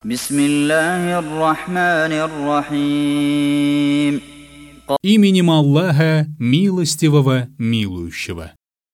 Бисмиллахир-рахманир-рахим. Именем Аллаха, милостивого, милующего.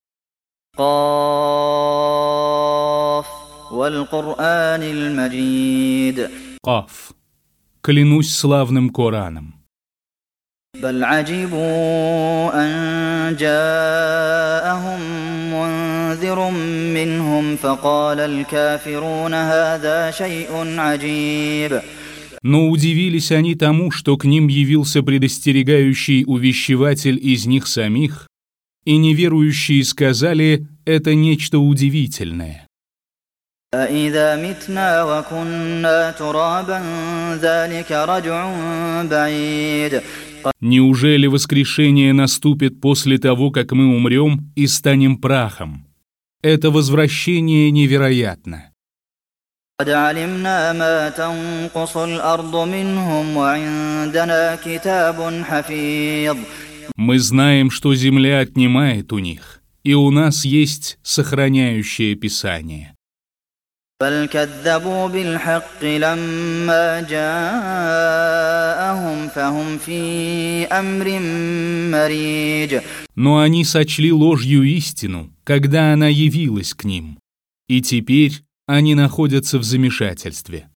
Каф валь-Кур'анил маджид. Каф. Клянусь славным Кораном. بل عجبوا أن جاءهم منذر منهم فقال الكافرون هذا شيء عجيب. Но удивились они тому, что к ним явился предостерегающий увещеватель из них самих, и неверующие сказали, это нечто удивительное. أَإِذَا مِتْنَا وَكُنَّا تُرَابًا ذَلِكَ رَجْعٌ بَعِيدٌ. Неужели воскрешение наступит после того, как мы умрем и станем прахом? Это возвращение невероятно. قَدْ عَلِمْنَا مَا تَنقُصُ الْأَرْضُ مِنْهُمْ وَعِندَنَا كِتَابٌ حَفِيظٌ. Мы знаем, что земля отнимает у них, и у нас есть сохраняющее Писание. بل كذبوا بالحق لما جاءهم فهم في أمر مريج. Но они сочли ложью истину, когда она явилась к ним, и теперь они находятся в замешательстве.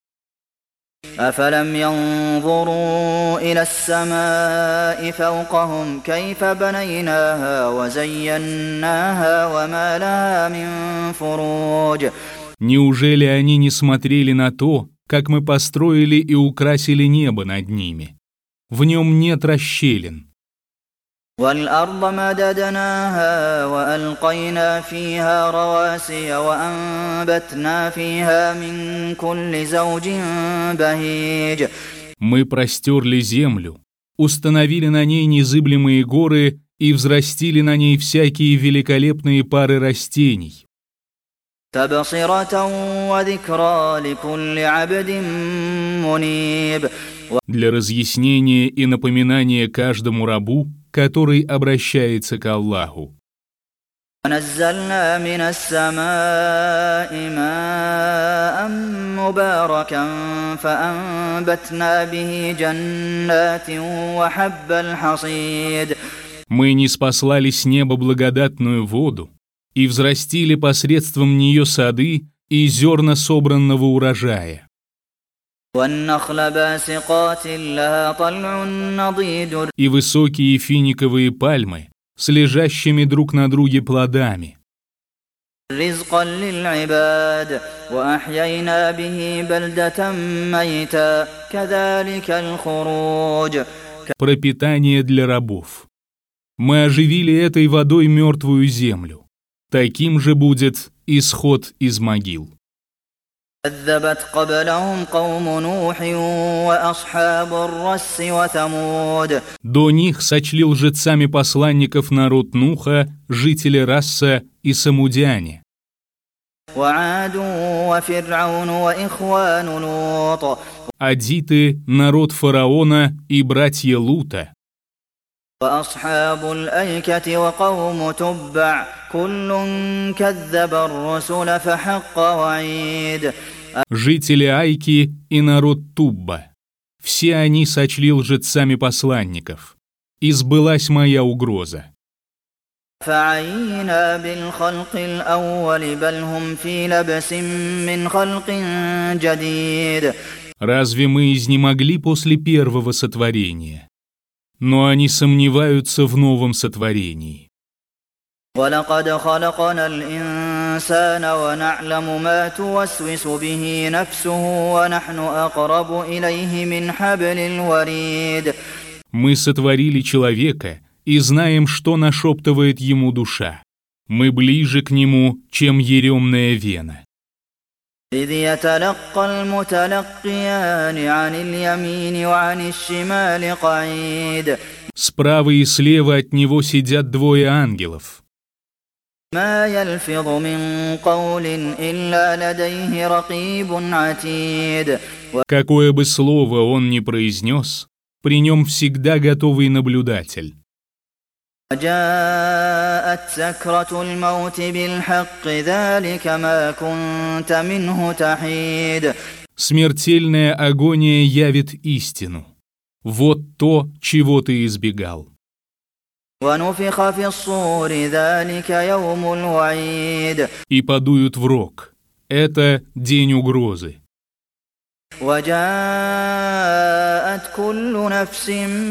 أفلم ينظروا إلى السماء فوقهم كيف بنيناها وزيناها وما لها من فروج. Неужели они не смотрели на то, как мы построили и украсили небо над ними? В нем нет расщелин. وَالْأَرْضَ مَدَدْنَاهَا وَأَلْقَيْنَا فِيهَا رَوَاسِيَ وَأَنبَتْنَا فِيهَا مِن كُلِّ زَوْجٍ بَهِيجٍ. Мы простерли землю, установили на ней незыблемые горы и взрастили на ней всякие великолепные пары растений. تَبْصِرَةً وَذِكْرَى لِكُلِّ عَبْدٍ مُنِيبٍ. Для разъяснения и напоминания каждому рабу, который обращается к Аллаху. وَنَزَّلْنَا مِنَ السَّمَاءِ مَاءً مُبَارَكًا فَأَنبَتْنَا بِهِ جَنَّاتٍ وَحَبَّ الْحَصِيدِ. Мы ниспослали с неба благодатную воду и взрастили посредством нее сады и зерна собранного урожая. وَالنَّخْلَ بَاسِقَاتٍ لَهَا طَلْعٌ نَضِيدٌ. И высокие финиковые пальмы с лежащими друг на друге плодами. رِزْقًا لِلْعِبَادِ وَأَحْيَيْنَا بِهِ بَلْدَةً مَيْتًا كَذَلِكَ الْخُرُوجُ. Пропитание для рабов. Мы оживили этой водой мертвую землю. Таким же будет исход из могил. كذبت قبلهم قوم نوح وأصحاب الرس وثمود. До них сочли лжецами посланников народ Нуха, жители Расса и самудяне. وعاد وفرعون وإخوان لوط. Адиты, народ фараона и братья Лута. وأصحاب الأيكة وقوم تبع كل كذب الرسل فحق وعيد. Жители Айки и народ Тубба. Все они сочли лжецами посланников. И сбылась моя угроза. فعينا بالخلق الأول بل هم في لبس من خلق جديد. Разве мы изнемогли после первого сотворения? Но они сомневаются в новом сотворении. وَلَقَدْ خَلَقْنَا الْإِنسَانَ وَنَعْلَمُ مَا تُوَسْوِسُ بِهِ نَفْسُهُ وَنَحْنُ أَقْرَبُ إِلَيْهِ مِنْ حَبْلِ الْوَرِيدِ. Мы сотворили человека и знаем, что нашептывает ему душа. Мы ближе к нему, чем еремная вена. إِذْ يَتَلَقَّى الْمُتَلَقِّيَانِ عَنِ الْيَمِينِ وَعَنِ الشِّمَالِ قَعِيدٌ. Справа и слева от него сидят двое ангелов. مَا يَلْفِظُ مِنْ قَوْلٍ إِلَّا لَدَيْهِ رَقِيبٌ عَتِيدٌ. Какое бы слово он ни произнес, при нем всегда готовый наблюдатель. وجاءت سكرة الموت بالحق ذلك ما كنت منه تحيد. смертельная агония явит истину. Вот то, чего ты избегал. ونفخ في الصور ذلك يوم الوعيد И подуют в рог. Это день угрозы. وجاءت كل نفس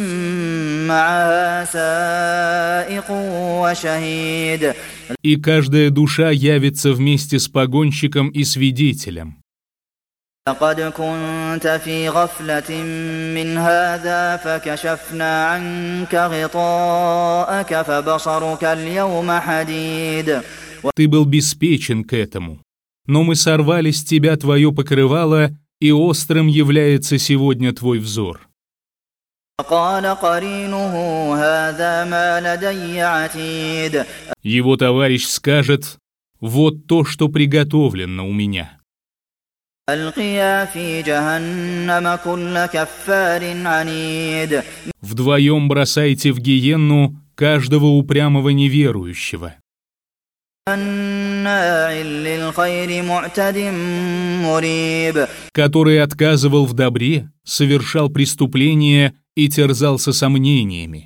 معها سائق وشهيد И каждая душа явится вместе с погонщиком и свидетелем. لقد كنت في غفلة من هذا فكشفنا عنك غطاءك فبصرك اليوم حديد. Ты был беспечен к этому. Но мы сорвали с тебя твое покрывало, и острым является сегодня твой взор. قال قرينه هذا ما لدي عتيد. Его товарищ скажет: вот то, что приготовлено у меня. ألقيا في جهنم كل كفار عنيد. Вдвоем бросайте в гиенну каждого упрямого неверующего, مناع للخير معتد مريب. который отказывал в добре, совершал преступления и терзался сомнениями,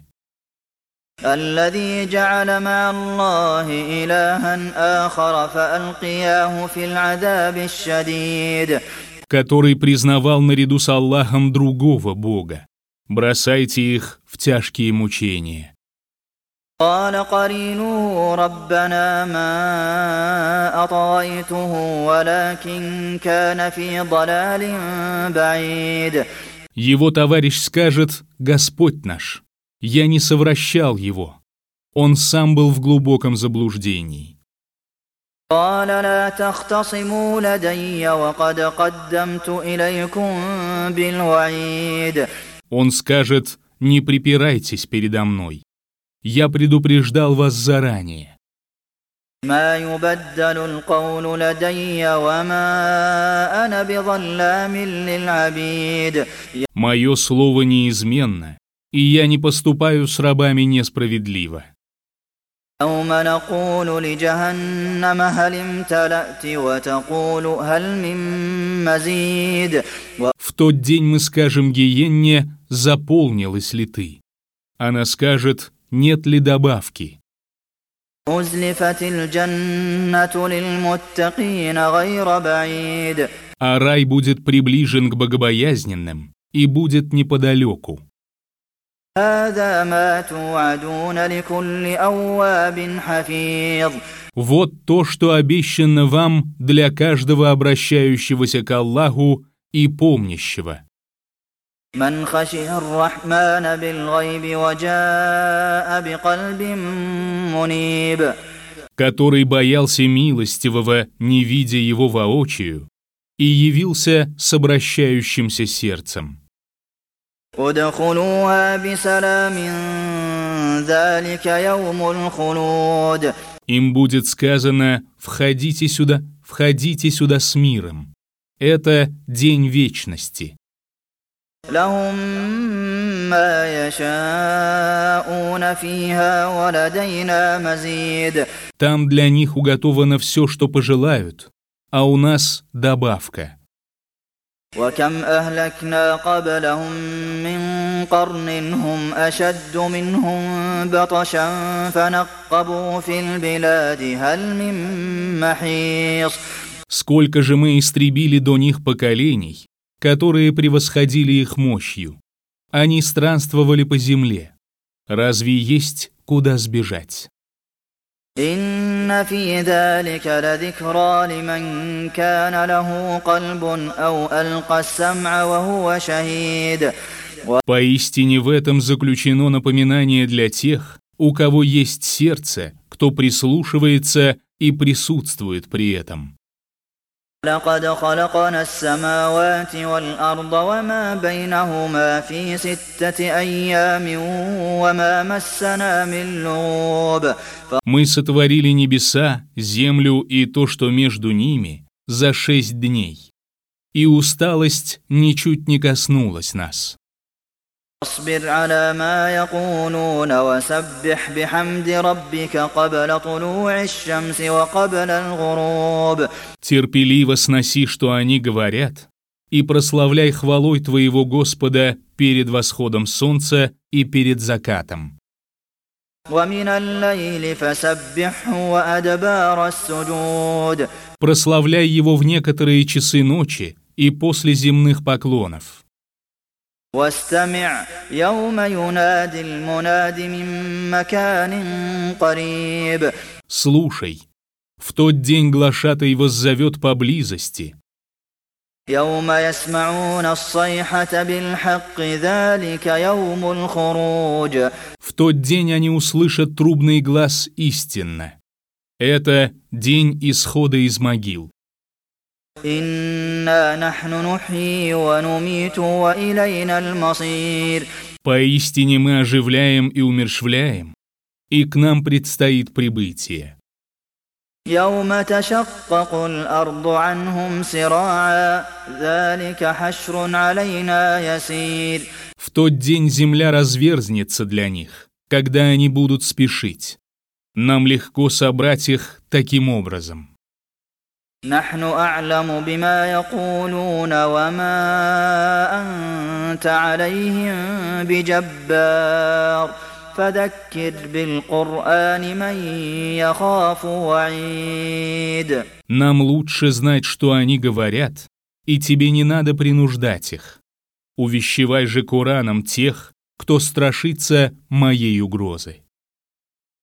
الذي جعل مع الله إلها آخر فألقياه في العذاب الشديد. который признавал наряду с Аллахом другого Бога. Бросайте их в тяжкие мучения. قال قرينه ربنا ما أطغيته ولكن كان في ضلال بعيد. Его товарищ скажет: Господь наш, я не совращал его. Он сам был в глубоком заблуждении. قال لا تختصموا لدي وقد قدمت إليكم بالوعيد. Он скажет: не припирайтесь передо мной. Я предупреждал вас заранее. ما يبدل القول لدي وما أنا بظلام للعبيد. Мое слово неизменно, и я не поступаю с рабами несправедливо. يوم نقول لجهنم هل امتلأت وتقول هل من مزيد. В тот день мы скажем гиенне: заполнилась ли ты? Она скажет: нет ли добавки? أزلفت الجنة للمتقين غير بعيد. А рай будет приближен к богобоязненным и будет неподалеку. هذا ما توعدون لكل أواب حفيظ. Вот то, что обещано вам для каждого обращающегося к Аллаху и помнящего. من خشي الرحمن بالغيب وجاء بقلب منيب. Который боялся милостивого, не видя его воочию, и явился с обращающимся сердцем. ادخلوها بسلام ذلك يوم الخلود. Им будет сказано: входите сюда с миром. Это день вечности. لهم ما يشاءون فيها ولدينا مزيد. Там для них уготовано все, что пожелают, а у нас добавка. وكم أهلكنا قبلهم من قرن هم أشد منهم بطشا فنقبوا في البلاد هل من محيص. Сколько же мы истребили до них поколений, которые превосходили их мощью. Они странствовали по земле. Разве есть куда сбежать? إن في ذلك لذكرى لمن كان له قلب أو ألقى السمع وهو شهيد. Поистине в этом заключено напоминание для тех, у кого есть сердце, кто прислушивается и присутствует при этом. لقد خلقنا السماوات والأرض وما بينهما في 6 أيام وما مسنا من لغوب. Мы сотворили небеса, землю и то, что между ними, за 6 дней. И усталость ничуть не коснулась нас. اصبر على ما يقولون وسبح بحمد ربك قبل طلوع الشمس وقبل الغروب. Терпеливо сноси, что они говорят, и прославляй хвалой твоего Господа перед восходом солнца и перед закатом. ومن الليل فسبحه وأدبار السجود. Прославляй его в некоторые часы ночи и после земных поклонов. واستمع يوم ينادي المناد من مكان قريب. Слушай, в тот день глашатай воззовет поблизости. يوم يسمعون الصيحة بالحق ذلك يوم الخروج. В тот день они услышат трубный глас истинно. Это день исхода из могил. إنا نحن نحيي ونميت وإلينا المصير. Поистине мы оживляем и умерщвляем, и к нам предстоит прибытие. يوم تشقق الأرض عنهم سراعا ذلك حشر علينا يسير. В тот день земля разверзнется для них, когда они будут спешить. Нам легко собрать их таким образом. نحن أعلم بما يقولون وما أنت عليهم بجبار فذكر بالقرآن من يخاف وعيد. Нам лучше знать, что они говорят, и тебе не надо принуждать их. Увещевай же Кораном тех, кто страшится моей угрозы.